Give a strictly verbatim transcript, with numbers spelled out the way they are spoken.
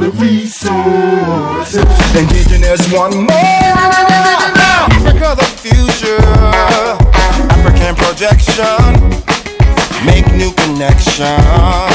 the resources. Indigenous one more. Africa the future. African projection. Make new connections.